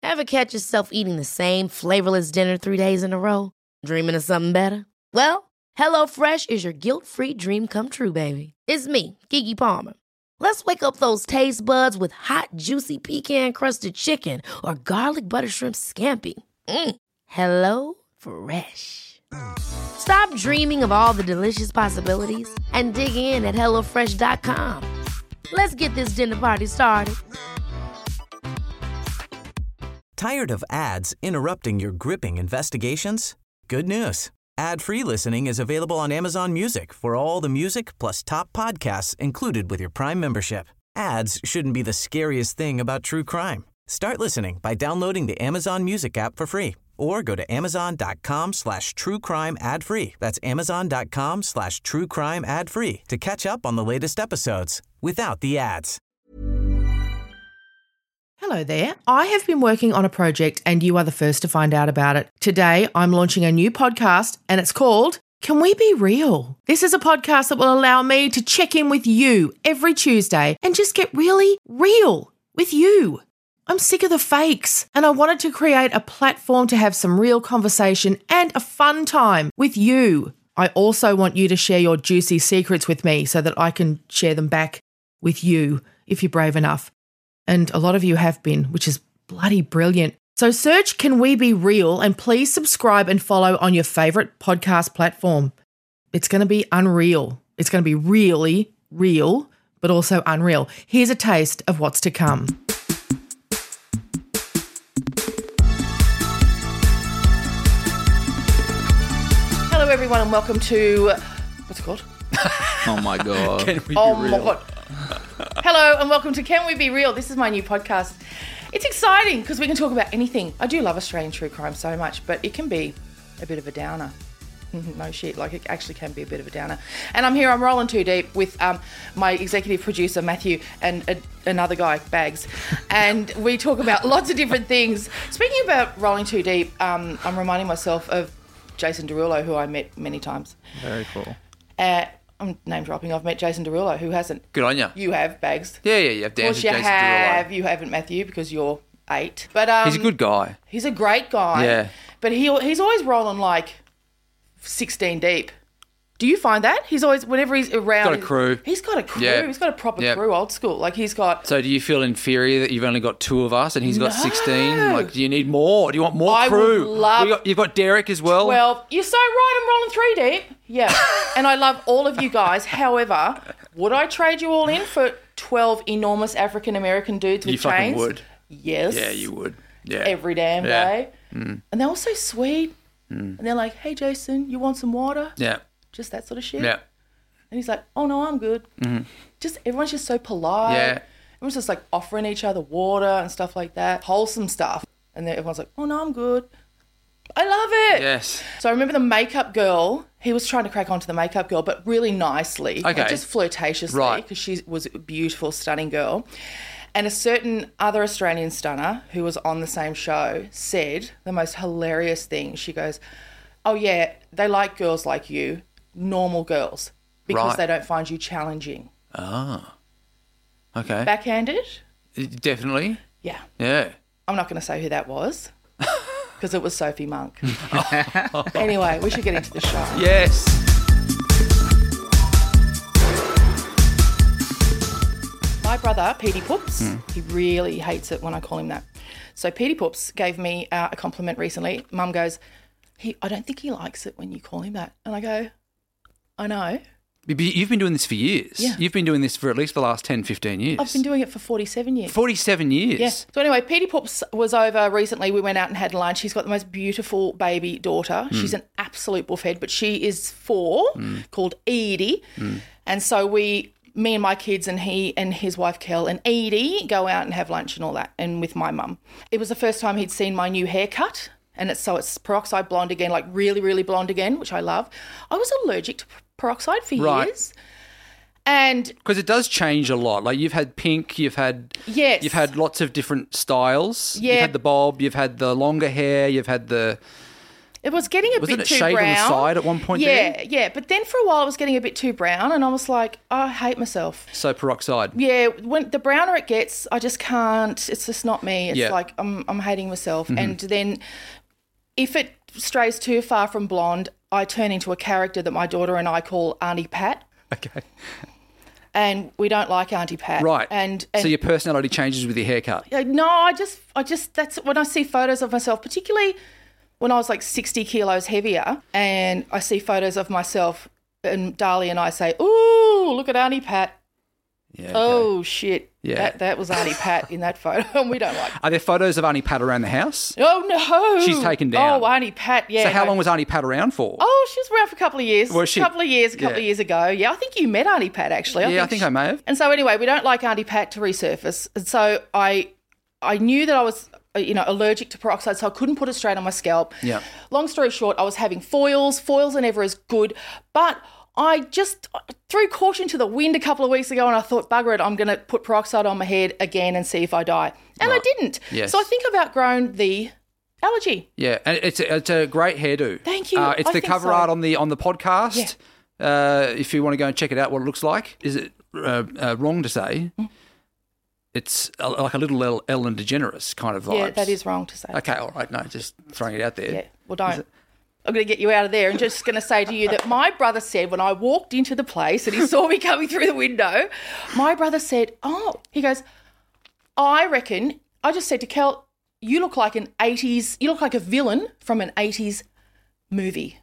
Ever catch yourself eating the same flavorless dinner 3 days in a row? Dreaming of something better? Well, HelloFresh is your guilt-free dream come true, baby. It's me, Keke Palmer. Let's wake up those taste buds with hot, juicy pecan-crusted chicken or garlic butter shrimp scampi. Hello Fresh. Stop dreaming of all the delicious possibilities and dig in at HelloFresh.com. Let's get this dinner party started. Tired of ads interrupting your gripping investigations? Good news. Ad-free listening is available on Amazon Music for all the music plus top podcasts included with your Prime membership. Ads shouldn't be the scariest thing about true crime. Start listening by downloading the Amazon Music app for free or go to amazon.com/truecrime ad-free. That's amazon.com/truecrime ad-free to catch up on the latest episodes without the ads. Hello there. I have been working on a project and you are the first to find out about it. Today, I'm launching a new podcast and it's called Can We Be Real? This is a podcast that will allow me to check in with you every Tuesday and just get really real with you. I'm sick of the fakes and I wanted to create a platform to have some real conversation and a fun time with you. I also want you to share your juicy secrets with me so that I can share them back with you if you're brave enough. And a lot of you have been, which is bloody brilliant. So search Can We Be Real and please subscribe and follow on your favourite podcast platform. It's going to be unreal. It's going to be really real, but also unreal. Here's a taste of what's to come. Hello everyone and welcome to, what's it called? Oh my God. Can we be Oh real? my God. Hello and welcome to Can We Be Real? This is my new podcast. It's exciting because we can talk about anything. I do love Australian true crime so much, but it can be a bit of a downer. No shit, like it actually can be a bit of a downer. And I'm here, I'm rolling too deep with my executive producer, Matthew, and another guy, Bags. And we talk about lots of different things. Speaking about rolling too deep, I'm reminding myself of Jason Derulo, who I met many times. Very cool. I'm name dropping. I've met Jason Derulo. Who hasn't? Good on you. You have, Bags. Yeah, you have. Of course you Jason have. Derulo. You haven't, Matthew, because you're 8. But He's a good guy. He's a great guy. Yeah. But he's always rolling like 16 deep. Do you find that? He's always, whenever he's around... Got a crew. He's got a crew. Yeah. He's got a proper Yeah. crew, old school. Like he's got... So do you feel inferior that you've only got 2 of us and he's got No. 16? Like, do you need more? Do you want more I crew? would love- You've got Derek as well. Well, you're so right. I'm rolling 3 deep. Yeah. And I love all of you guys. However, would I trade you all in for 12 enormous African-American dudes with you chains? fucking would. Yes. Yeah, you would. Yeah. Every damn Yeah. day. And they're all so sweet. And they're like, hey, Jason, you want some water? Yeah. Just that sort of shit. Yeah. And he's like, oh, no, I'm good. Just everyone's just so polite. Yeah. Everyone's just like offering each other water and stuff like that. Wholesome stuff. And then everyone's like, oh, no, I'm good. I love it. Yes. So I remember the makeup girl. He was trying to crack onto the makeup girl, but really nicely. Okay. Like just flirtatiously. Right. Because she was a beautiful, stunning girl. And a certain other Australian stunner who was on the same show said the most hilarious thing. She goes, oh, yeah, they like girls like you, normal girls, because Right. they don't find you challenging. Ah. Okay. Backhanded? Definitely. Yeah. Yeah. I'm not going to say who that was because it was Sophie Monk. Anyway, we should get into the show. Yes. My brother, Petey Poops, he really hates it when I call him that. So Petey Poops gave me a compliment recently. Mum goes, I don't think he likes it when you call him that. And I go, I know. You've been doing this for years. Yeah. You've been doing this for at least the last 10, 15 years. I've been doing it for 47 years. 47 years. Yeah. So anyway, Petey Poops was over recently. We went out and had lunch. She's got the most beautiful baby daughter. She's an absolute buffhead, but she is 4, called Edie. And so me and my kids and he and his wife Kel and Edie go out and have lunch and all that, and with my mum. It was the first time he'd seen my new haircut, and it's peroxide blonde again, like really, really blonde again, which I love. I was allergic to peroxide for Right. years. And Because it does change a lot. Like you've had pink, you've had lots of different styles. Yeah. You've had the bob, you've had the longer hair, you've had the It was getting a Wasn't bit it too shade brown. on the side at one point Yeah, there? yeah. But then for a while it was getting a bit too brown and I was like, I hate myself. So peroxide. Yeah, when the browner it gets, I just can't. It's just not me. It's Yeah. like I'm hating myself. And then if it strays too far from blonde, I turn into a character that my daughter and I call Auntie Pat. Okay. And we don't like Auntie Pat. Right. And so your personality changes with your haircut. no, I just that's when I see photos of myself, particularly when I was like 60 kilos heavier, and I see photos of myself, and Darlie and I say, "Ooh, look at Auntie Pat." Yeah. okay. Oh shit! Yeah. that was Auntie Pat in that photo, and we don't like. Are there photos of Auntie Pat around the house? Oh no! She's taken down. Oh, Auntie Pat, yeah. So how no. long was Auntie Pat around for? Oh, she was around for a couple of years. Was she? A couple of years Yeah. ago. Yeah, I think you met Auntie Pat actually. I think I may have. And so anyway, we don't like Auntie Pat to resurface. And so I knew that I was, allergic to peroxide, so I couldn't put it straight on my scalp. Yeah. Long story short, I was having foils. Foils are never as good. But I just threw caution to the wind a couple of weeks ago and I thought, bugger it, I'm going to put peroxide on my head again and see if I die. And I didn't. Yes. So I think I've outgrown the allergy. Yeah, and it's a great hairdo. Thank you. It's I the think cover so. art on the podcast. If you want to go and check it out, what it looks like. Is it wrong to say? It's like a little Ellen DeGeneres kind of vibes. Yeah, that is wrong to say. Okay, all right. No, just throwing it out there. Yeah, well, don't. I'm going to get you out of there and just going to say to you that my brother said when I walked into the place and he saw me coming through the window, my brother said, he goes, I reckon, I just said to Kel, you look like you look like a villain from an 80s movie.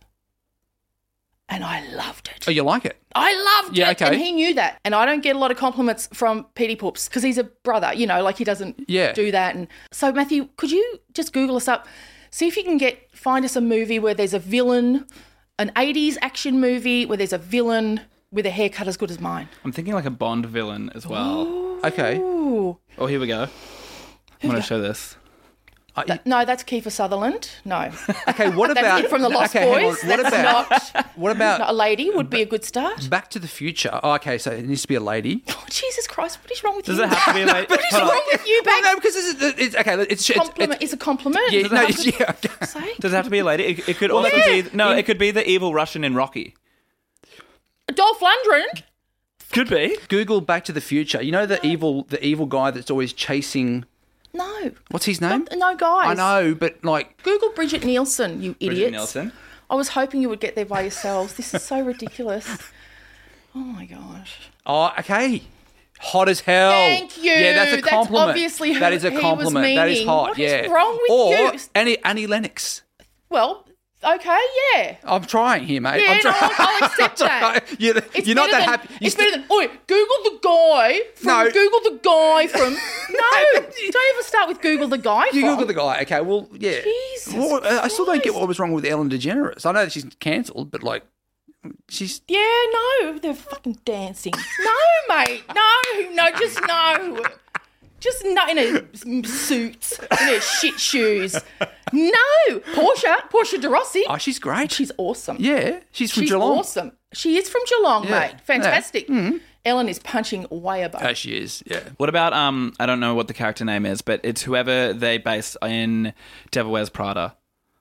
And I loved it. Oh, you like it? I loved Yeah, it. okay. And he knew that. And I don't get a lot of compliments from Petey Poops because he's a brother, like he doesn't Yeah. do that. And so, Matthew, could you just Google us up? See if you can find us a movie where there's a villain, an 80s action movie where there's a villain with a haircut as good as mine. I'm thinking like a Bond villain as well. Okay. Ooh. Oh, here we go. I'm going to show this. No, that's Kiefer Sutherland. No. Okay, what That's about it from the Lost okay, hang on. Boys. That's not What about a lady would be a good start. Back to the Future? Oh, okay, so it needs to be a lady. Oh, Jesus Christ, what is wrong with Does you? it have to be a lady? What is wrong with you, Well, babe? no, because it's okay. It's Compliment is a compliment. Yeah, Does no, it have to yeah. Okay. say? Does it have to be a lady? It could also yeah. be... No, it could be the evil Russian in Rocky. Dolph Lundgren? Could be. Google Back to the Future. You know the evil guy that's always chasing. No. What's his name? No, guys. I know, but like, Google Bridget Nielsen, you idiots. Bridget Nielsen. I was hoping you would get there by yourselves. This is so ridiculous. Oh, my gosh. oh, okay, hot as hell. Thank you. Yeah, that's a That's compliment. obviously who that is a he was compliment. That is meaning. hot. What is yeah. wrong with or you? Annie Lennox. Well, okay, yeah. I'm trying here, mate. Yeah, I'm no, trying. I'll accept that. You're It's not better that than, happy. You It's still- better than, Google the guy from, No. Google the guy from, no, don't ever start with Google the guy You from. Google the guy. Okay, well, yeah. Jesus Well, I still don't get Christ. what was wrong with Ellen DeGeneres. I know that she's cancelled, but like, she's. Yeah, no, they're fucking dancing. No, mate, no, just no. Just no, in her suits, in her shit shoes. No, Portia de Rossi. Oh, she's great. She's awesome. Yeah, she's from She's Geelong. awesome. She is from Geelong, Yeah. mate. Fantastic. Ellen is punching way above. Oh, she is. Yeah. What about, I don't know what the character name is, but it's whoever they based in Devil Wears Prada.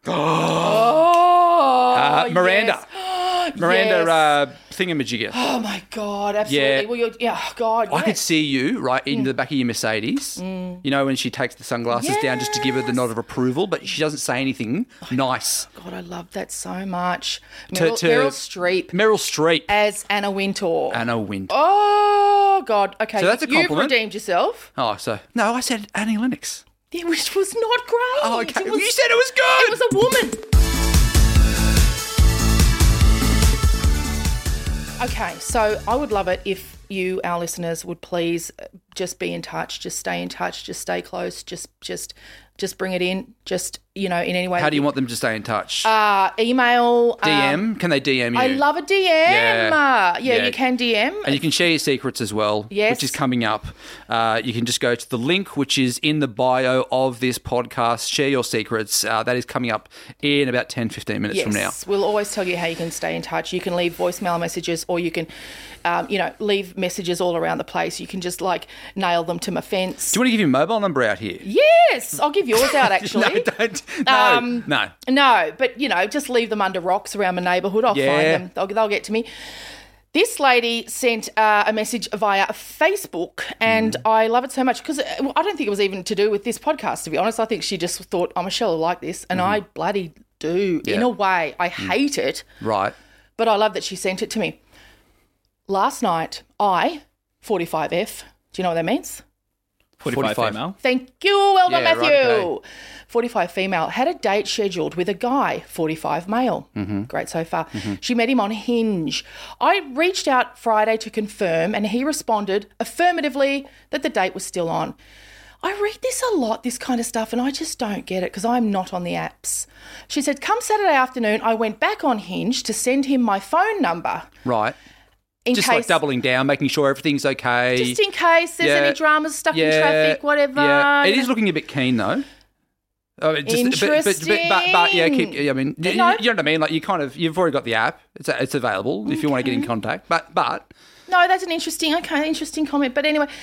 Oh, Miranda. yes. Miranda Yes. thingamajigger. Oh my God, absolutely. Yeah. Well, God. I could yes. see you right in the back of your Mercedes. You know when she takes the sunglasses down just to give her the nod of approval, but she doesn't say anything nice. God, I love that so much. To- Meryl Streep Meryl Streep, as Anna Wintour. Anna Wintour. Oh God. Okay. So that's a You've compliment. redeemed yourself. Oh, so no, I said Annie Lennox. Yeah, which was not great. Oh, okay. It was, You said it was good. It was a woman. Okay, so I would love it if you, our listeners, would please just be in touch, just stay in touch, just stay close, just bring it in, just, in any way. How do you want them to stay in touch? Email. DM? Can they DM you? I love a DM. Yeah. Yeah, you can DM. And you can share your secrets as well, Yes. which is coming up. You can just go to the link, which is in the bio of this podcast. Share your secrets. That is coming up in about 10, 15 minutes from now. Yes, we'll always tell you how you can stay in touch. You can leave voicemail messages or you can, leave messages all around the place. You can just nail them to my fence. Do you want to give your mobile number out here? Yes, I'll give yours out actually. No, don't. No. No, but, just leave them under rocks around my neighbourhood. I'll find them. They'll get to me. This lady sent a message via Facebook, and I love it so much because I don't think it was even to do with this podcast, to be honest. I think she just thought, Michelle will like this, and I bloody do. Yeah. In a way, I hate it, Right. but I love that she sent it to me. Last night, 45F, do you know what that means? 45 female. Thank you. Well done, Yeah, Matthew. right, okay. 45 female had a date scheduled with a guy, 45 male. Great so far. She met him on Hinge. I reached out Friday to confirm, and he responded affirmatively that the date was still on. I read this a lot, this kind of stuff, and I just don't get it because I'm not on the apps. She said, come Saturday afternoon, I went back on Hinge to send him my phone number. Right. In Just case, like doubling down, making sure everything's okay. just in case there's any dramas stuck in traffic, whatever. Yeah. It is looking a bit keen though. Interesting. But yeah, I mean, you know No. what I mean? Like you've already got the app. It's available if you want to get in contact. But No, that's an interesting comment. But anyway,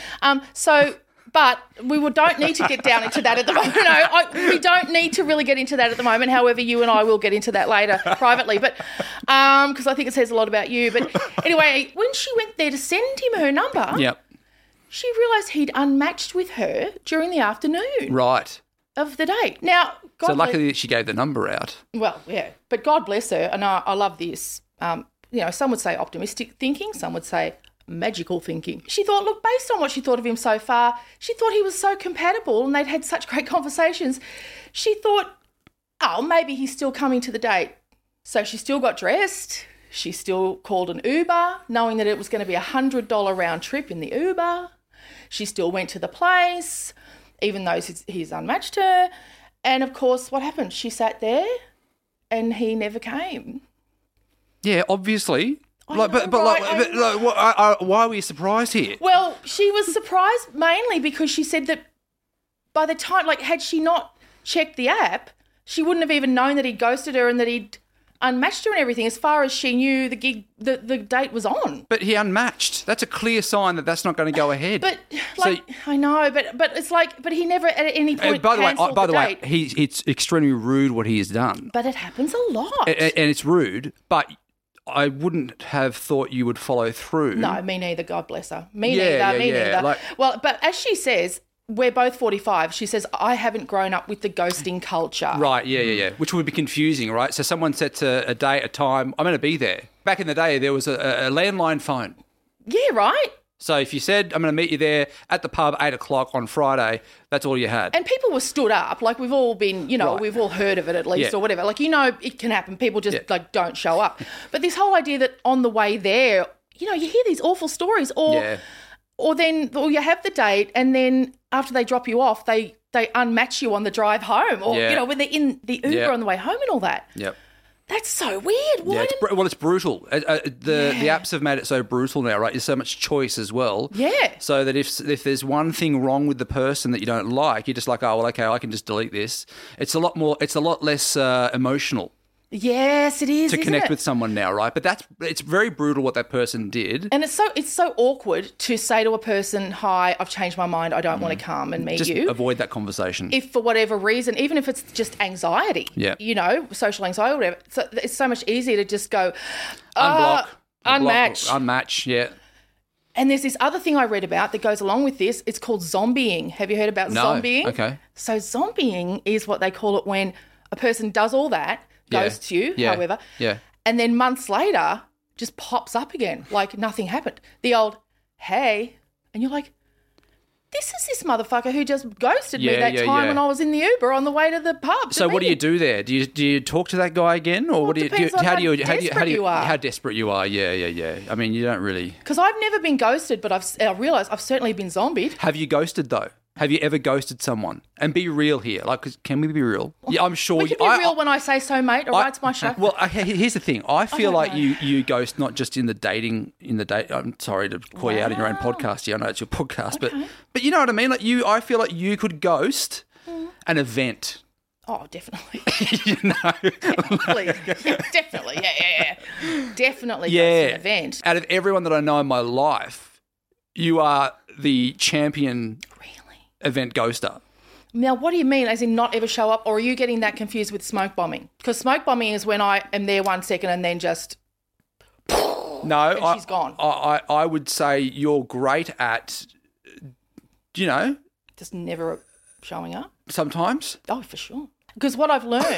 but we don't need to get down into that at the moment. No, we don't need to really get into that at the moment. However, you and I will get into that later privately. But because I think it says a lot about you. But anyway, when she went there to send him her number, yep. she realised he'd unmatched with her during the afternoon Right. of the date. Now, God So luckily that she gave the number out. well, yeah, but God bless her, and I love this. Some would say optimistic thinking, some would say magical thinking. She thought, look, based on what she thought of him so far, she thought he was so compatible and they'd had such great conversations. She thought, maybe he's still coming to the date. So she still got dressed. She still called an Uber, knowing that it was going to be $100 round trip in the Uber. She still went to the place, even though he's unmatched her. And, of course, what happened? She sat there and he never came. Yeah, obviously. Why are we surprised here? Well, she was surprised mainly because she said that by the time, had she not checked the app, she wouldn't have even known that he'd ghosted her and that he'd unmatched her and everything. As far as she knew, the date was on. But he unmatched. That's a clear sign that that's not going to go ahead. But I know, but it's but he never at any point cancelled by the date. way, it's extremely rude what he has done. But it happens a lot. And it's rude, but I wouldn't have thought you would follow through. No, me neither. God bless her. Me Yeah, neither. But as she says, we're both 45. She says, I haven't grown up with the ghosting culture. Right, yeah. Which would be confusing, right? So someone sets a date, a time, I'm going to be there. Back in the day, there was a landline phone. Yeah, right? So if you said, I'm going to meet you there at the pub 8 o'clock on Friday, that's all you had. And people were stood up. We've all been, Right. we've all heard of it at least Yeah. or whatever. It can happen. People just don't show up. But this whole idea that on the way there, you hear these awful stories or then you have the date and then after they drop you off, they unmatch you on the drive home or, when they're in the Uber on the way home and all that. Yep. That's so weird. Why it's brutal. The apps have made it so brutal now, right? There's so much choice as well. Yeah. So that if there's one thing wrong with the person that you don't like, you're just like, oh, well, okay, I can just delete this. It's a lot less emotional Yes, it is. to connect with someone now, right? But it's very brutal what that person did. And it's so awkward to say to a person, "Hi, I've changed my mind. I don't want to come and meet Just you." avoid that conversation. If for whatever reason, even if it's just anxiety, social anxiety or whatever, so it's so much easier to just go, Unblock. unmatch. Unmatch, yeah. And there's this other thing I read about that goes along with this. It's called zombieing. Have you heard about No. zombieing? Okay. So zombieing is what they call it when a person does all that, ghosts you, however, and then months later just pops up again like nothing happened. The old, hey, and you're like, this is this motherfucker who just ghosted me that time when I was in the Uber on the way to the pub. So what do you do there? Do you talk to that guy again, or what do you do? Depends on How desperate you are? Yeah. I mean, you don't really. Because I've never been ghosted, but I realised I've certainly been zombied. Have you ghosted though? Have you ever ghosted someone? And be real here. Can we be real? Yeah, I'm sure. We can be real when I say so, mate. All right, it's my show. Well, here's the thing. I feel like know. you ghost not just in the dating. I'm sorry to call you out in your own podcast. Yeah, I know it's your podcast, but you know what I mean. I feel like you could ghost an event. Oh, definitely. Definitely. Definitely. Yeah. Definitely Yeah. goes to an event. Out of everyone that I know in my life, you are the champion event ghoster. Now, what do you mean, as in not ever show up, or are you getting that confused with smoke bombing? Because smoke bombing is when I am there 1 second and then just... No, and she's gone. I would say you're great at, Just never showing up? sometimes. Oh, for sure. Because what I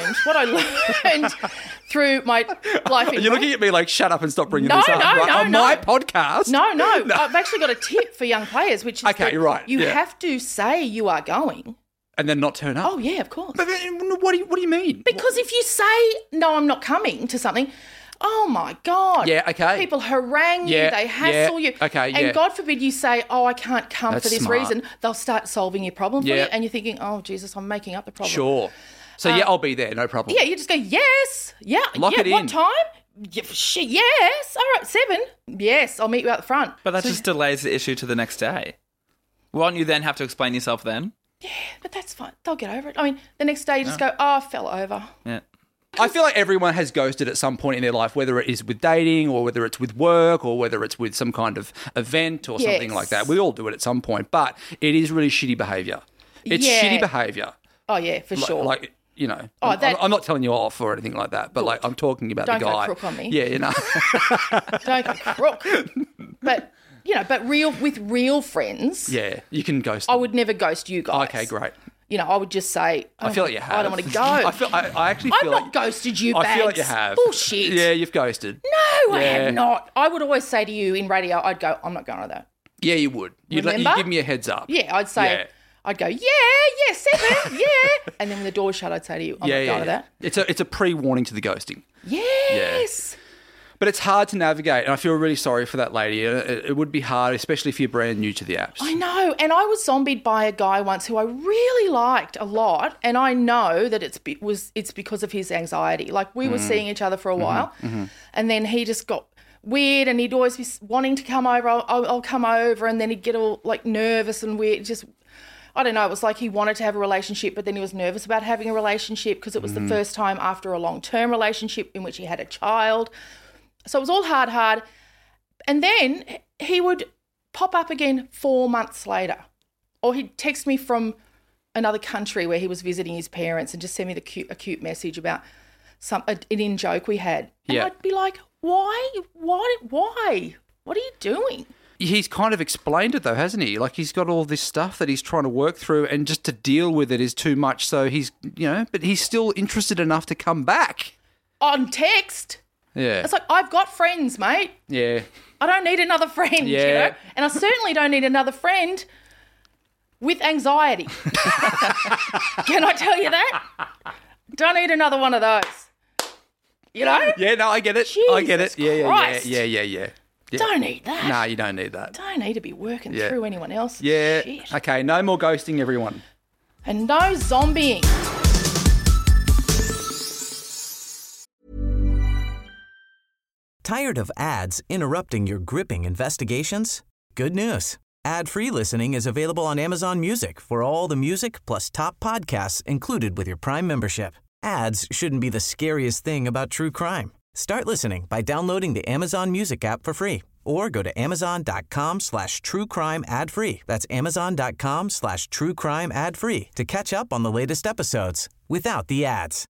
learned through my life in... You're looking at me like, shut up and stop bringing this up. On my podcast? No. I've actually got a tip for young players, which is Okay, you're right. You have to say you are going. And then not turn up? Oh, yeah, of course. But what do you mean? Because if you say, no, I'm not coming to something... Oh, my God. Yeah, okay. People harangue you. They hassle you. Okay, And God forbid you say, oh, I can't come That's for this smart. reason. They'll start solving your problem for you. Yeah. And you're thinking, oh, Jesus, I'm making up the problem. Sure. So, I'll be there. No problem. Yeah, you just go, yes. Yeah. Lock it in. What time? Yeah, shit, yes. All right, 7. Yes, I'll meet you out the front. But that just delays the issue to the next day. Won't you then have to explain yourself then? Yeah, but that's fine. They'll get over it. I mean, the next day you just go, oh, I fell over. Yeah. I feel like everyone has ghosted at some point in their life, whether it is with dating or whether it's with work or whether it's with some kind of event or something like that. We all do it at some point, but it is really shitty behaviour. It's shitty behaviour. Oh, yeah, for sure. I'm not telling you off or anything like that, but I'm talking about the guy. Don't go crook on me. Yeah, Don't go crook. But, with real friends. Yeah, you can ghost I them. would never ghost you guys. Okay, great. I would just say, I feel like you have. I don't want to go. I actually feel I've not ghosted you, Bags. I feel like you have. Bullshit. Yeah, you've ghosted. No, I have not. I would always say to you in radio, I'd go, I'm not going to that. Yeah, you would. You'd give me a heads up. Yeah, I'd say, I'd go, 7, yeah. And then when the door's shut, I'd say to you, I'm not going to that. It's a pre-warning to the ghosting. Yes. But it's hard to navigate, and I feel really sorry for that lady. It would be hard, especially if you're brand new to the apps. I know, and I was zombied by a guy once who I really liked a lot, and I know that it's because of his anxiety. Like, we were seeing each other for a while, and then he just got weird, and he'd always be wanting to come over. I'll come over, and then he'd get all like nervous and weird. Just, I don't know. It was like he wanted to have a relationship, but then he was nervous about having a relationship because it was the first time after a long-term relationship in which he had a child. So it was all hard. And then he would pop up again 4 months later. Or he'd text me from another country where he was visiting his parents and just send me a cute message about an in-joke we had. And I'd be like, why? What are you doing? He's kind of explained it though, hasn't he? Like, he's got all this stuff that he's trying to work through, and just to deal with it is too much. So he's, but he's still interested enough to come back. On text? Yeah. It's like, I've got friends, mate. Yeah. I don't need another friend, Yeah. And I certainly don't need another friend with anxiety. Can I tell you that? Don't need another one of those. Yeah, no, I get it. Jesus I get it. Christ. Yeah. Don't need that. No, you don't need that. Don't need to be working through anyone else. Yeah. Shit. Okay, no more ghosting, everyone. And no zombieing. Tired of ads interrupting your gripping investigations? Good news. Ad-free listening is available on Amazon Music for all the music plus top podcasts included with your Prime membership. Ads shouldn't be the scariest thing about true crime. Start listening by downloading the Amazon Music app for free or go to amazon.com/truecrime ad-free. That's amazon.com/truecrime ad-free to catch up on the latest episodes without the ads.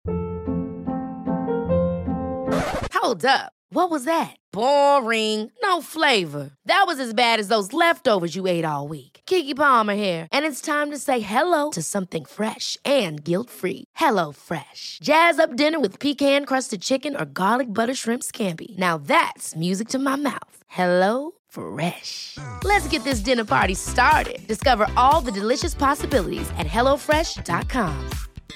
Hold up. What was that? Boring. No flavor. That was as bad as those leftovers you ate all week. Keke Palmer here, and it's time to say hello to something fresh and guilt-free. Hello Fresh. Jazz up dinner with pecan-crusted chicken or garlic butter shrimp scampi. Now that's music to my mouth. Hello Fresh. Let's get this dinner party started. Discover all the delicious possibilities at hellofresh.com.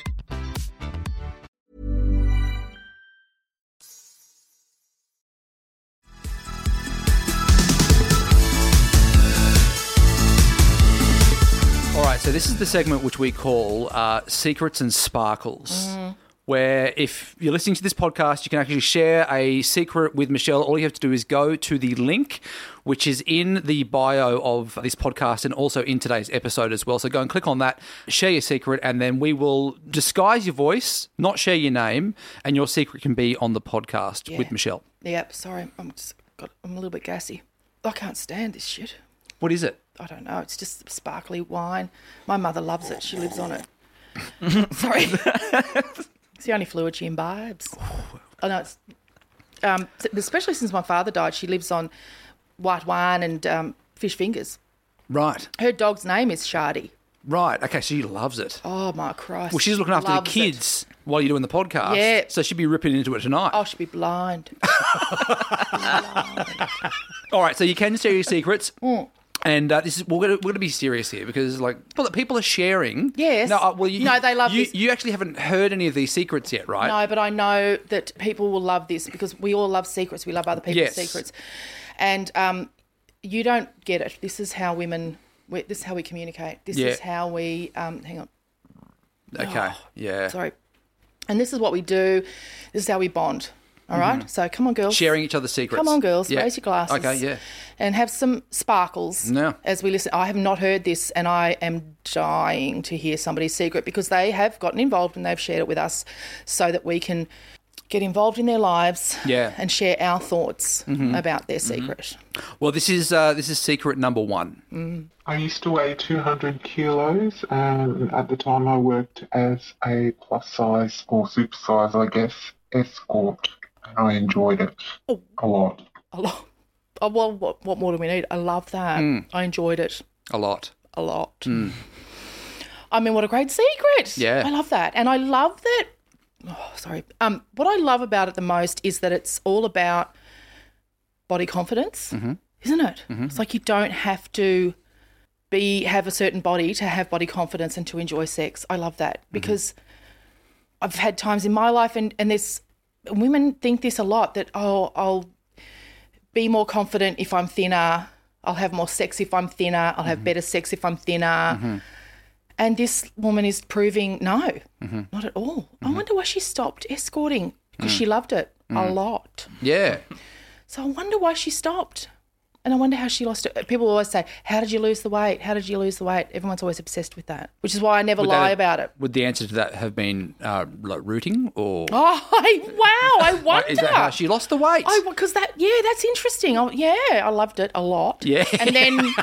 All right, so this is the segment which we call Secrets and Sparkles, where if you're listening to this podcast, you can actually share a secret with Michelle. All you have to do is go to the link, which is in the bio of this podcast and also in today's episode as well. So go and click on that, share your secret, and then we will disguise your voice, not share your name, and your secret can be on the podcast with Michelle. Yep, sorry, I'm a little bit gassy. I can't stand this shit. What is it? I don't know. It's just sparkly wine. My mother loves it. She lives on it. Sorry. It's the only fluid she imbibes. I know it's... especially since my father died, she lives on white wine and fish fingers. Right. Her dog's name is Shardy. Right. Okay, so she loves it. Oh, my Christ. Well, she's looking after the Loves kids while you're doing the podcast. Yeah. So she'd be ripping into it tonight. Oh, she'd be blind. All right, so you can share your secrets. And this is we're going to be serious here because people are sharing. Yes. No, No, they love this. You actually haven't heard any of these secrets yet, right? No, but I know that people will love this because we all love secrets. We love other people's Yes. secrets. And you don't get it. This is how women... this is how we communicate. This Yeah. is how we... hang on. Okay. Yeah. Sorry. And this is what we do. This is how we bond. All right? So come on, girls. Sharing each other's secrets. Come on, girls. Yeah. Raise your glasses. Okay, yeah. And have some sparkles Yeah. as we listen. I have not heard this and I am dying to hear somebody's secret because they have gotten involved and they've shared it with us so that we can get involved in their lives and share our thoughts about their secret. Well, this is secret number 1. I used to weigh 200 kilos, and at the time I worked as a plus size or super size, I guess, escort, and I enjoyed it a lot. A lot. Oh, well, what more do we need? I love that. I enjoyed it A lot. a lot. I mean, what a great secret. Yeah. I love that. And I love that. Oh, sorry. What I love about it the most is that it's all about body confidence, isn't it? It's like you don't have to have a certain body to have body confidence and to enjoy sex. I love that because I've had times in my life and there's women think this a lot that, I'll be more confident if I'm thinner. I'll have more sex if I'm thinner. I'll have better sex if I'm thinner. And this woman is proving no, not at all. I wonder why she stopped escorting because she loved it a lot. Yeah. So I wonder why she stopped. And I wonder how she lost it. People always say, how did you lose the weight? How did you lose the weight? Everyone's always obsessed with that, which is why I never lie about it. Would the answer to that have been like rooting or? Oh, wow, I wonder. Is that how she lost the weight? Because that's interesting. I loved it a lot. Yeah. And then,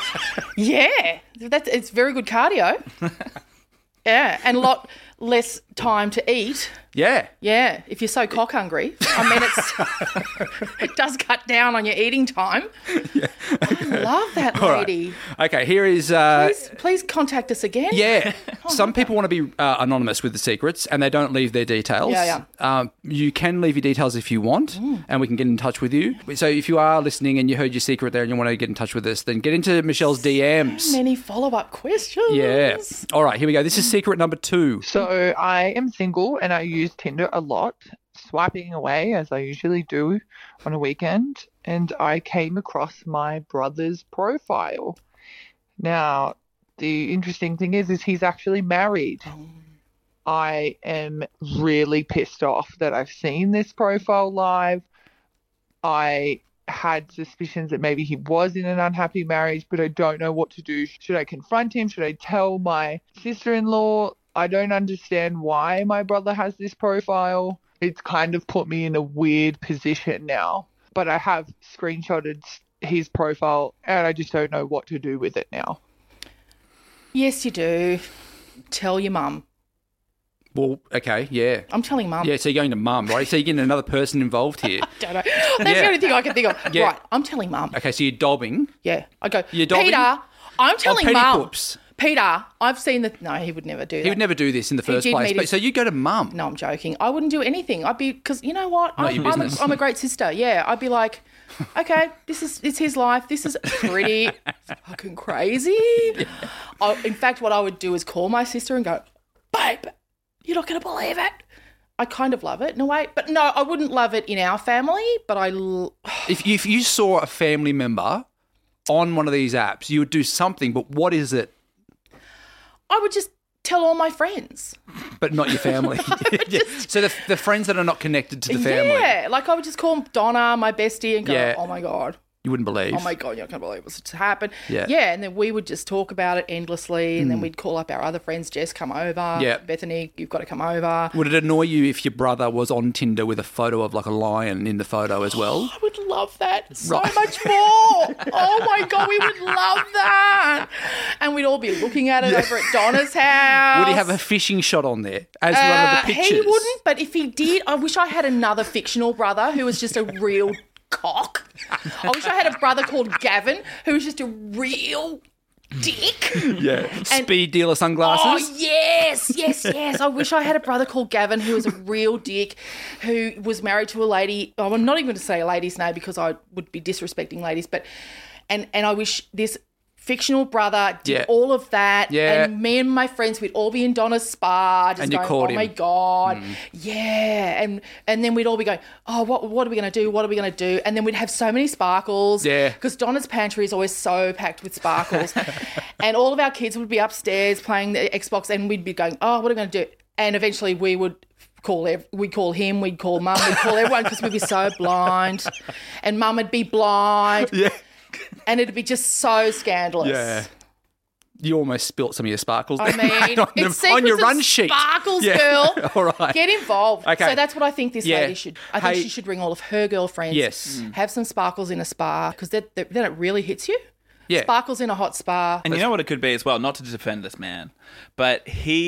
it's very good cardio. Yeah, and a lot less time to eat. Yeah. Yeah, if you're so cock hungry. I mean, it does cut down on your eating time. Yeah. I love that lady. Right. Okay, here is... Please contact us again. Yeah. Some people want to be anonymous with the secrets and they don't leave their details. Yeah. You can leave your details if you want and we can get in touch with you. So if you are listening and you heard your secret there and you want to get in touch with us, then get into Michelle's DMs. Many follow-up questions. Yeah. All right, here we go. This is secret number 2. So I am single and I use Tinder a lot, swiping away as I usually do on a weekend, and I came across my brother's profile. Now, the interesting thing is he's actually married. I am really pissed off that I've seen this profile live. I had suspicions that maybe he was in an unhappy marriage, but I don't know what to do. Should I confront him? Should I tell my sister-in-law? I don't understand why my brother has this profile. It's kind of put me in a weird position now. But I have screenshotted his profile and I just don't know what to do with it now. Yes, you do. Tell your mum. Well, okay, yeah. I'm telling mum. Yeah, so you're going to mum, right? So you're getting another person involved here. Don't know. That's the only thing I can think of. Yeah. Right, I'm telling mum. Okay, so you're dobbing. Yeah. I go, You're dobbing? Peter, I'm telling Petty mum. Poops. Peter, I've seen the... No, he would never do that. He would never do this in the first did place. meet But his- so you go to mum. No, I'm joking. I wouldn't do anything. I'd be... Because you know what? Not your business. I'm a great sister. Yeah. I'd be like, okay, it's his life. This is pretty fucking crazy. Yeah. In fact, what I would do is call my sister and go, babe, you're not going to believe it. I kind of love it in a way. But no, I wouldn't love it in our family, but If you saw a family member on one of these apps, you would do something, but what is it? I would just tell all my friends. But not your family. Yeah. So the friends that are not connected to the family. Yeah, like I would just call Donna, my bestie, and go, Yeah. oh my God. You wouldn't believe. Oh my God, you're not going to believe what's happened. Yeah. Yeah, and then we would just talk about it endlessly, and then we'd call up our other friends, Jess, come over. Yeah. Bethany, you've got to come over. Would it annoy you if your brother was on Tinder with a photo of like a lion in the photo as well? I would love that so much more. Oh my God, we would love that. And we'd all be looking at it over at Donna's house. Would he have a fishing shot on there as one of the pictures? He wouldn't, but if he did, I wish I had another fictional brother who was just a real cock. I wish I had a brother called Gavin who was just a real dick. Yeah. Speed dealer sunglasses. Oh, yes. I wish I had a brother called Gavin who was a real dick, who was married to a lady. Oh, I'm not even going to say a lady's name because I would be disrespecting ladies, but and I wish this fictional brother did all of that. Yeah. And me and my friends, we'd all be in Donna's spa just And you going, caught oh him. my God. Yeah. And then we'd all be going, oh, what are we going to do? What are we going to do? And then we'd have so many sparkles. Yeah. Because Donna's pantry is always so packed with sparkles. And all of our kids would be upstairs playing the Xbox and we'd be going, oh, what are we going to do? And eventually we would we'd call him, we'd call Mum, we'd call everyone because we'd be so blind. And Mum would be blind. Yeah. And it'd be just so scandalous. Yeah. You almost spilt some of your sparkles I there, mate, mean, on, it's on your secrets run of sheet. Sparkles, Yeah. girl. All right. Get involved. Okay. So that's what I think this Yeah. lady should. I think Hey- she should bring all of her girlfriends. Yes. Have some sparkles in a spa because then it really hits you. Yeah. Sparkles in a hot spa. And you know what it could be as well, not to defend this man, but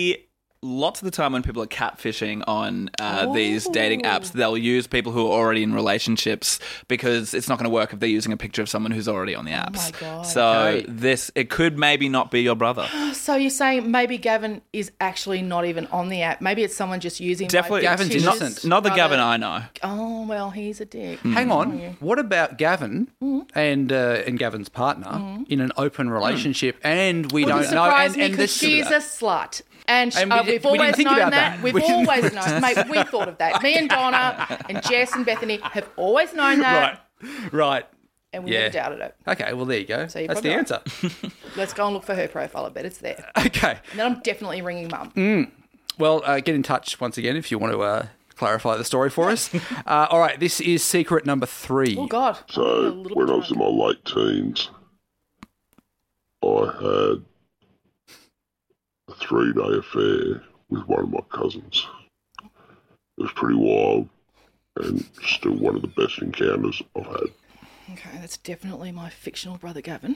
lots of the time when people are catfishing on these dating apps, they'll use people who are already in relationships because it's not going to work if they're using a picture of someone who's already on the apps. my God. So it could maybe not be your brother. So you're saying maybe Gavin is actually not even on the app. Maybe it's someone just using Definitely, my Gavin's fictitious innocent. Not the brother. Gavin I know. Oh, well, he's a dick. Hang on. What about Gavin and Gavin's partner in an open relationship and we Wouldn't don't know? surprise me And because she's a slut. And, And we've we didn't always think known about that. that. We've We didn't- always known. Mate, we thought of that. Me and Donna and Jess and Bethany have always known that. Right. And we Yeah. never doubted it. Okay, well, there you go. So you're That's the probably answer. Let's go and look for her profile. I bet it's there. Okay. And then I'm definitely ringing Mum. Well, get in touch once again if you want to clarify the story for us. All right, this is secret number 3. Oh, God. So, A little when bit I was in drunk. my late teens, I had a 3-day affair with one of my cousins. It was pretty wild and still one of the best encounters I've had. Okay, that's definitely my fictional brother Gavin.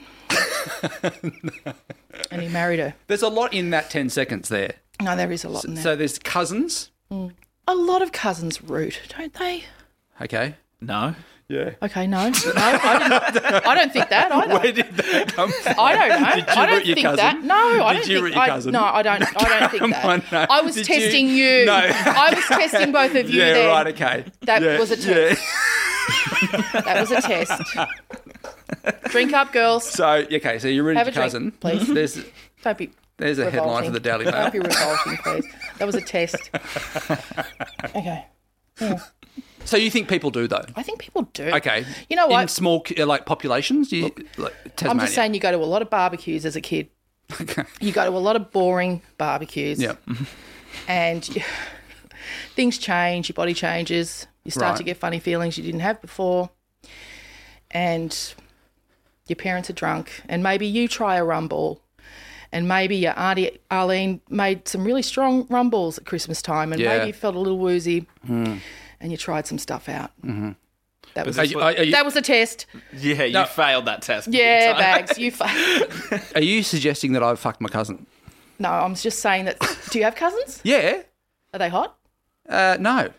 And he married her. There's a lot in that 10 seconds there. No, there is a lot in there. So there's cousins. A lot of cousins root, don't they? Okay. No? Yeah. Okay, no. I don't think that either. Where did that come from? I don't know. Did you I don't root your think cousin? that. No, I Did don't you think. root your cousin? No, I don't think Come that. on, no. I was Did you- testing you. No. I was testing both of you. Yeah, then. right, okay. That Yeah, was a test. That was a test. Drink up, girls. So, okay, so you rooted Have your a drink, cousin. please. Don't be. There's a headline for the Daily Mail. Don't be revolting, please. That was a test. Okay. So you think people do, though? I think people do. Okay. You know what? In small, populations? Like Tasmania? I'm just saying you go to a lot of barbecues as a kid. Okay. You go to a lot of boring barbecues. Yeah. And things change, your body changes, you start Right. to get funny feelings you didn't have before, and your parents are drunk, and maybe you try a rum ball, and maybe your auntie Arlene made some really strong rum balls at Christmas time, and Yeah. maybe you felt a little woozy, and you tried some stuff out. Mm-hmm. That was Are you- that was a test. Yeah, you failed that test. Yeah, big time. Bags, you failed. Are you suggesting that I've fucked my cousin? No, I'm just saying that. Do you have cousins? Yeah. Are they hot? No.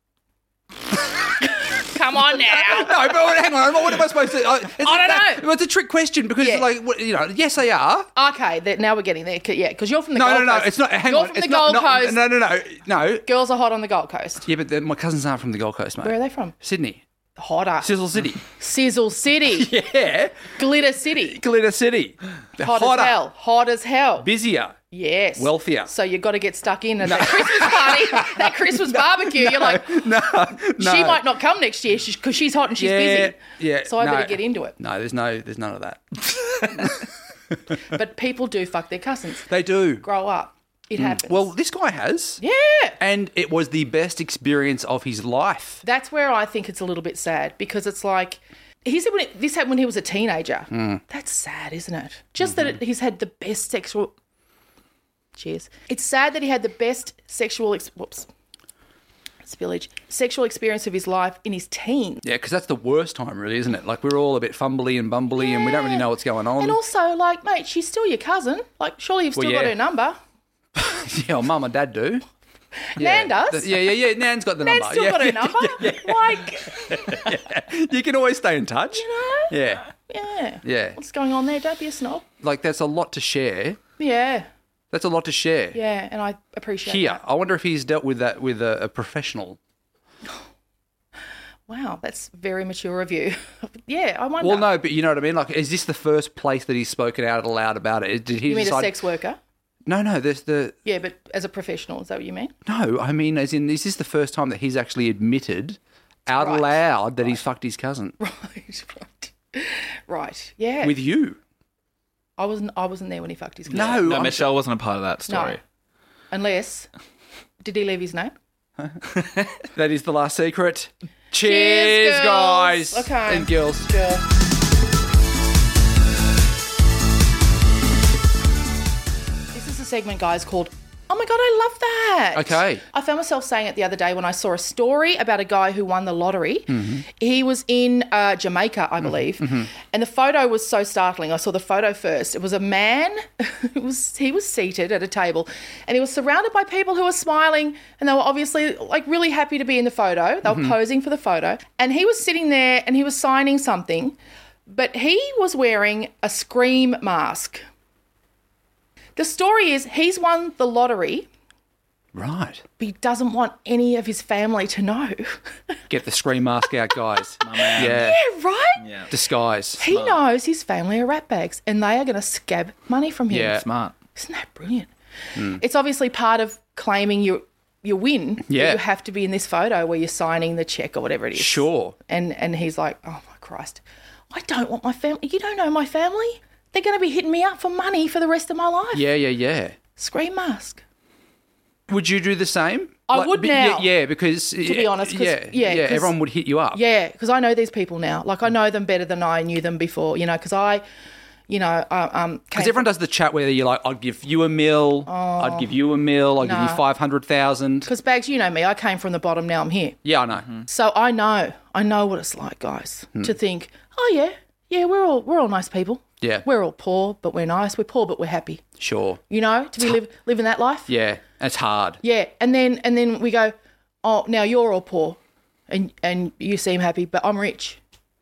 Come on now. No, but hang on. What am I supposed to? I don't know. It's a trick question because, Yeah. yes, they are. Okay, now we're getting there. Yeah, because you're from the No, Gold no, no. Coast. It's not. Hang you're on. from It's the not, Gold Coast. No. Girls are hot on the Gold Coast. Yeah, but my cousins aren't from the Gold Coast, mate. Where are they from? Sydney. Hotter. Sizzle City. Sizzle City. Yeah. Glitter City. Glitter City. Hot Hotter. as hell. Hot as hell. Busier. Yes. Wealthier. So you've got to get stuck in at that Christmas party, that Christmas barbecue. You're like, No. she might not come next year because she's hot and she's busy. Yeah. So I no. better get into it. No, there's none of that. But people do fuck their cousins. They do. Grow up. It happens. Well, this guy has. yeah. And it was the best experience of his life. That's where I think it's a little bit sad because it's like he said this happened when he was a teenager. That's sad, isn't it? Just that he's had the best sexual... Cheers. It's sad that he had the best sexual experience of his life in his teens. Yeah, because that's the worst time, really, isn't it? Like, we're all a bit fumbly and bumbly and we don't really know what's going on. And also, like, mate, she's still your cousin. Like, surely you've still got her number. Yeah, well, Mum and Dad do. Nan does. Yeah. Nan's got the number. Nan's still got her number. Like, you can always stay in touch. you know? Yeah. Yeah. What's going on there? Don't be a snob. Like, that's a lot to share. Yeah. That's a lot to share. Yeah, and I appreciate Here, that. I wonder if he's dealt with that with a professional. Wow, that's very mature of you. Yeah, I wonder. Well, no, but you know what I mean? Like, is this the first place that he's spoken out aloud about it? Did he You mean decide... a sex worker? No, there's the... Yeah, but as a professional, is that what you mean? No, I mean, as in, is this the first time that he's actually admitted out loud that he's fucked his cousin? Right, yeah. With you? I wasn't there when he fucked his cousin. No, Michelle wasn't a part of that story. No. Unless, did he leave his name? That is the last secret. Cheers, Cheers, girls. guys. Okay. And girls. This is a segment, guys, called Oh my God, I love that. Okay. I found myself saying it the other day when I saw a story about a guy who won the lottery. Mm-hmm. He was in Jamaica, I believe. Mm-hmm. And the photo was so startling. I saw the photo first. It was a man. He was seated at a table and he was surrounded by people who were smiling and they were obviously like really happy to be in the photo. They were posing for the photo. And he was sitting there and he was signing something, but he was wearing a Scream mask. The story is he's won the lottery. Right. But he doesn't want any of his family to know. Get the Scream mask out, guys. My man. Yeah. Yeah, right? Yeah. Disguise. He knows his family are ratbags and they are going to scab money from him. Yeah. Smart. Isn't that brilliant? It's obviously part of claiming your win. Yeah. That you have to be in this photo where you're signing the check or whatever it is. Sure. And he's like, oh, my Christ, I don't want my family. You don't know my family. They're going to be hitting me up for money for the rest of my life. Yeah. Scream mask. Would you do the same? I would now. Yeah, because... To be honest, everyone would hit you up. Yeah, because I know these people now. Like, I know them better than I knew them before, because because everyone does the chat where you're like, I'd give you $1 million, I'd give you $1 million, I'd give you 500,000. Because, Bags, you know me, I came from the bottom, now I'm here. Yeah, I know. So I know what it's like, guys, to think, oh, yeah, we're all nice people. Yeah. We're all poor, but we're nice. We're poor, but we're happy. Sure. To be living that life. Yeah, it's hard. Yeah, and then we go, oh, now you're all poor, and you seem happy, but I'm rich.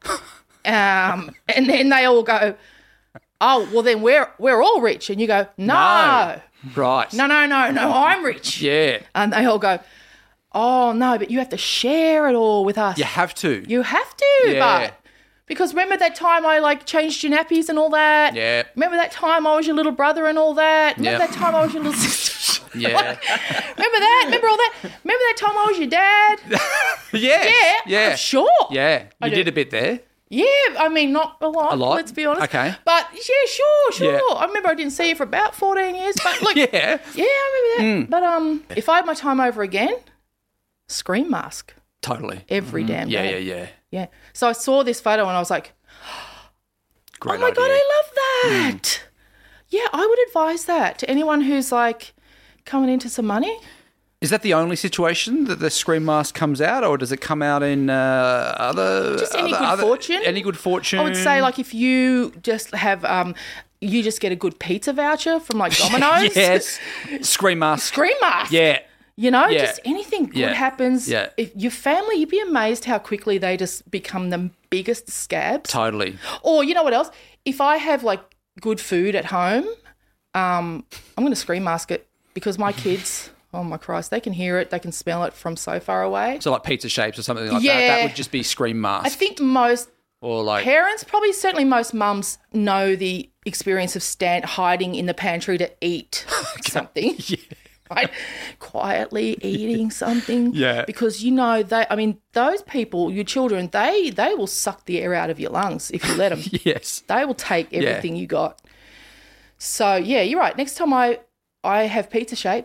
And then they all go, oh, well then we're all rich, and you go, no. Right. No, I'm rich. Yeah. And they all go, oh no, but you have to share it all with us. You have to. You have to, Yeah. but because remember that time I changed your nappies and all that? Yeah. Remember that time I was your little brother and all that? Remember Yeah. that time I was your little sister? Yeah. Remember that? Remember all that? Remember that time I was your dad? Yes. Yeah. Yeah. Sure. Yeah. I You do. did a bit there. Yeah, I mean, not a lot. A lot? Let's be honest. Okay. But yeah, sure. Yeah. I remember I didn't see you for about 14 years. But look, Yeah. I remember that. But if I had my time over again, Scream mask Totally. every damn day. Yeah. Yeah. So I saw this photo and I was like, Great oh my God, idea. I love that. Yeah, I would advise that to anyone who's like coming into some money. Is that the only situation that the Scream mask comes out, or does it come out in other... Just any good fortune. Any good fortune? I would say like if you just have, you just get a good pizza voucher from like Domino's. Yes. Scream mask. Scream mask. Yeah. Yeah. Yeah. Just anything good Yeah. happens. Yeah. If your family, you'd be amazed how quickly they just become the biggest scabs. Totally. Or you know what else? If I have like good food at home, I'm going to Scream mask it because my kids, oh my Christ, they can hear it, they can smell it from so far away. So like pizza shapes or something like that. Yeah. That would just be Scream mask. I think most or like... parents, probably certainly most mums know the experience of hiding in the pantry to eat something. Yeah. Right? Quietly eating something. Yeah. Because those people, your children, they will suck the air out of your lungs if you let them. Yes. They will take everything you got. So, yeah, you're right. Next time I have pizza shapes,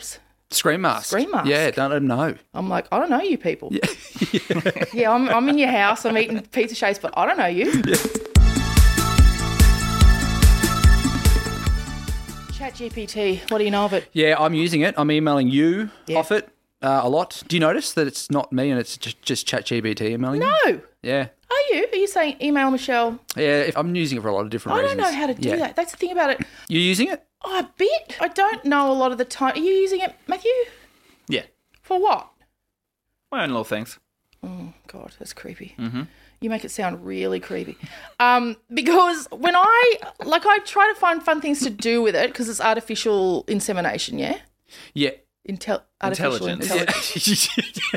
Screen mask. Screen mask. Yeah, don't let them know. I'm like, I don't know you people. Yeah, I'm in your house. I'm eating pizza shapes, but I don't know you. ChatGPT, what do you know of it? Yeah, I'm using it. I'm emailing you Yeah. off it a lot. Do you notice that it's not me and it's just ChatGPT emailing you? No. Yeah. Are you? Are you saying email Michelle? Yeah, I'm using it for a lot of different I reasons. don't know how to do that. That's the thing about it. You using it? Oh, a bit. I don't know a lot of the time. Are you using it, Matthew? Yeah. For what? My own little things. Oh, God, that's creepy. Mm-hmm. You make it sound really creepy. Because when I try to find fun things to do with it because it's artificial insemination, yeah? Yeah. Artificial Intelligence.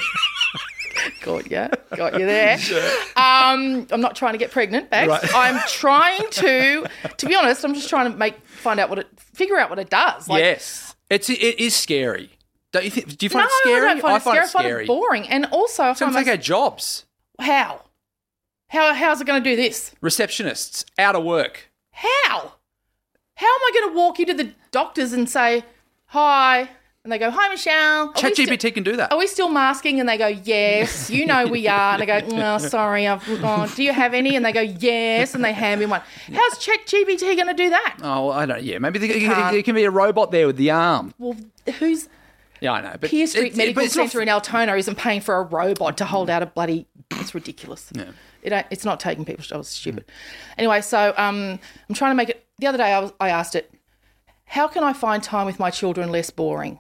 God, yeah, got you there. I'm not trying to get pregnant, Bex. Right. I'm trying to be honest, I'm just trying to figure out what it does. Like, Yes. It is scary. Don't you think? Do you find no, it scary? I don't find it scary. I scary. find it boring. And also, I So find take our jobs. how? How's it going to do this? Receptionists out of work. How? How am I going to walk into the doctors and say, hi, and they go, hi, Michelle. ChatGPT can do that. Are we still masking? And they go, yes, you know we are. And I go, no, sorry, do you have any? And they go, yes, and they hand me one. How's ChatGPT going to do that? Oh, I don't know. Yeah, maybe can't. there can be a robot there with the arm. Well, who's Yeah, I know. But Pier Street Medical it's not- Centre in Altona isn't paying for a robot to hold out a bloody... It's ridiculous. Yeah. It's not taking people's jobs. It's stupid. Anyway, so I'm trying to make it... The other day I asked it, how can I find time with my children less boring?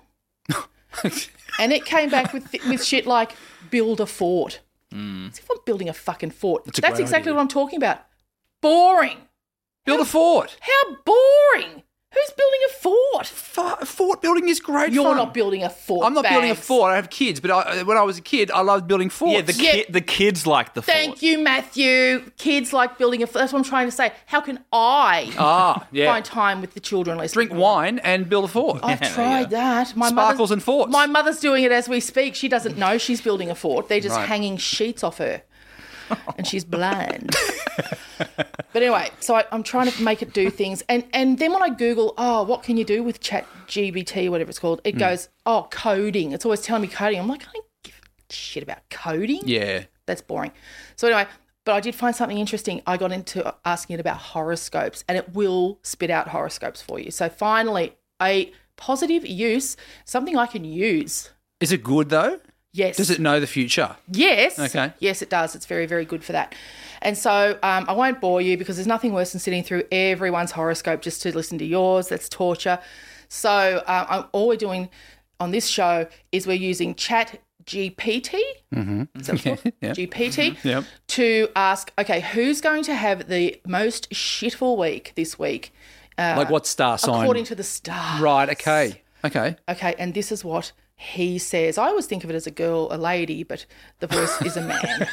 And it came back with shit like build a fort. As if I'm building a fucking fort. That's a That's great exactly idea. what I'm talking about. Boring. Build a fort. How boring. Who's building a fort? Fort building is great You're fun. not building a fort. I'm not building a Bags. fort. I have kids, but when I was a kid, I loved building forts. Yeah, the kids like the fort. Thank you, Matthew. Kids like building a fort. That's what I'm trying to say. How can I find time with the children? Less Drink wine and build a fort. I've tried that. Sparkles and forts. My mother's doing it as we speak. She doesn't know she's building a fort. They're just Right. hanging sheets off her. And she's blind. But anyway, so I'm trying to make it do things. And then when I Google, what can you do with ChatGPT, whatever it's called, it goes, coding. It's always telling me coding. I'm like, I don't give a shit about coding. Yeah. That's boring. So anyway, but I did find something interesting. I got into asking it about horoscopes, and it will spit out horoscopes for you. So finally, a positive use, something I can use. Is it good though? Yes. Does it know the future? Yes. Okay. Yes, it does. It's very, very good for that. And so I won't bore you because there's nothing worse than sitting through everyone's horoscope just to listen to yours. That's torture. So all we're doing on this show is we're using ChatGPT, is that what it's called? Yeah. GPT, Yep. to ask, okay, who's going to have the most shitful week this week? Like what star sign? According to the stars. Right, okay. Okay, and this is what he says. I always think of it as a lady, but the voice is a man.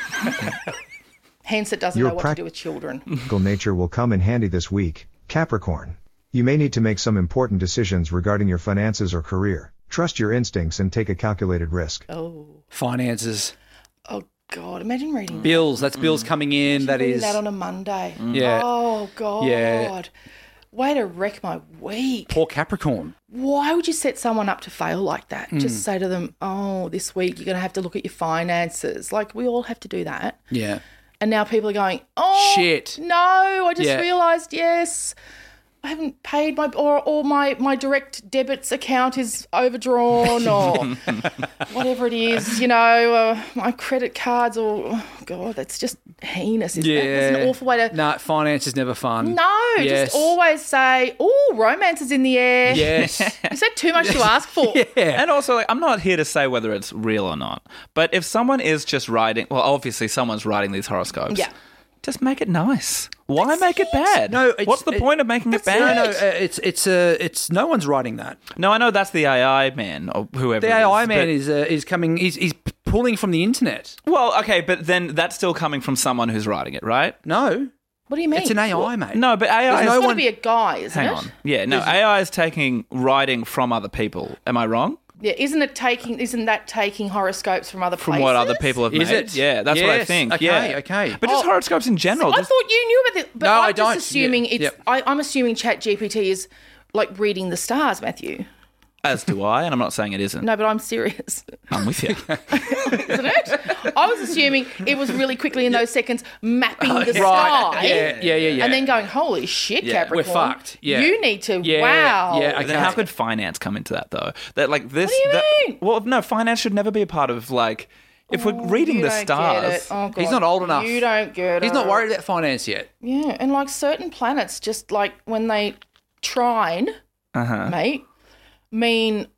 Hence, it doesn't Your know what to do with children. Practical nature will come in handy this week, Capricorn. You may need to make some important decisions regarding your finances or career. Trust your instincts and take a calculated risk. Oh, Finances. oh God! Imagine reading Bills. That's bills coming in. That reading is. that on a Monday. Yeah. Oh God. Yeah. Way to wreck my week. Poor Capricorn. Why would you set someone up to fail like that? Just say to them, oh, this week you're going to have to look at your finances. Like, we all have to do that. Yeah. And now people are going, oh, Shit. no, I just Yeah. realised, yes, I haven't paid my direct debits account is overdrawn or whatever it is, my credit cards oh God, that's just heinous. Isn't it? That's an awful way to... No, finance is never fun. No, Yes. just always say, oh, romance is in the air. Yes. Is that too much to ask for? Yeah. And also, I'm not here to say whether it's real or not, but if someone is just writing, well, obviously someone's writing these horoscopes. Yeah. Just make it nice. Why make it bad? No, what's the point of making it bad? No, it's no one's writing that. No, I know that's the AI man or whoever. The it AI is, man but- is coming. He's pulling from the internet. Well, okay, but then that's still coming from someone who's writing it, right? No, What do you mean? it's an AI, mate. No, but AI. It's is- got to be a guy, isn't Hang it? on. Yeah, no, AI is taking writing from other people. Am I wrong? Yeah, isn't that taking horoscopes from other places? From what other people have Is made? it? Yeah, that's what I Yes. think. Okay, yeah. okay. But just horoscopes in general. I just- thought you knew about this, but No, I'm I don't. just assuming Yeah. it's. Yep. I'm assuming ChatGPT is like reading the stars, Matthew. As do I, and I'm not saying it isn't. No, but I'm serious. I'm with you. Isn't it? I was assuming it was really quickly in those seconds mapping the sky. Right. Yeah. And then going, holy shit, Yeah, Capricorn. we're fucked. Yeah. You need to, Yeah, wow. yeah, But then how could finance come into that though? That like this. What do you mean? Well, no, finance should never be a part of like. If we're reading You the don't stars, get it. Oh, God. He's not old enough. You don't get it. He's not worried about finance yet. Yeah, and like certain planets, just like when they trine, mate, mean,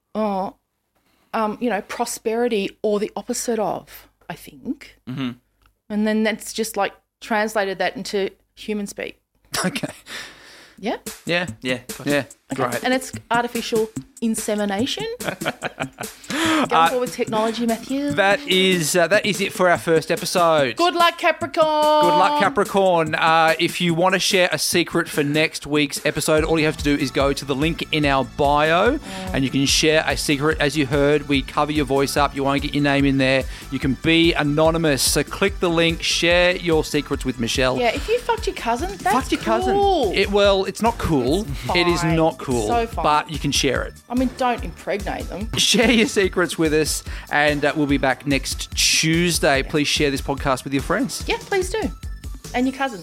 prosperity or the opposite of, I think. Mm-hmm. And then that's just like translated that into human speak. Okay. Yeah? Yeah. yeah, Yeah. Great. And it's artificial insemination. Going forward with technology, Matthew. That is it for our first episode. Good luck, Capricorn. Good luck, Capricorn. If you want to share a secret for next week's episode, all you have to do is go to the link in our bio and you can share a secret. As you heard, we cover your voice up. You won't get your name in there. You can be anonymous. So click the link, share your secrets with Michelle. Yeah, if you fucked your cousin, that's Fuck your cousin. cool. It's not cool. It is fine. not It's cool. so fine. But you can share it. I mean, don't impregnate them. Share your secrets with us, and we'll be back next Tuesday. Please share this podcast with your friends. Yeah, please do. And your cousin.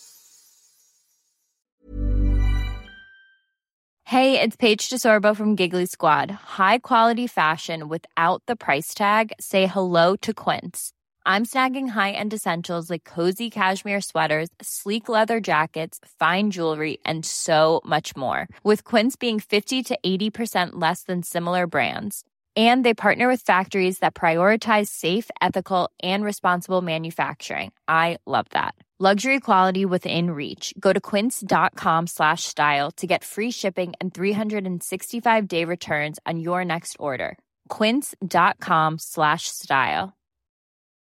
Hey, it's Paige DeSorbo from Giggly Squad. High quality fashion without the price tag. Say hello to Quince. I'm snagging high-end essentials like cozy cashmere sweaters, sleek leather jackets, fine jewelry, and so much more. With Quince being 50 to 80% less than similar brands. And they partner with factories that prioritize safe, ethical, and responsible manufacturing. I love that. Luxury quality within reach. Go to quince.com/style to get free shipping and 365-day returns on your next order. Quince.com/style.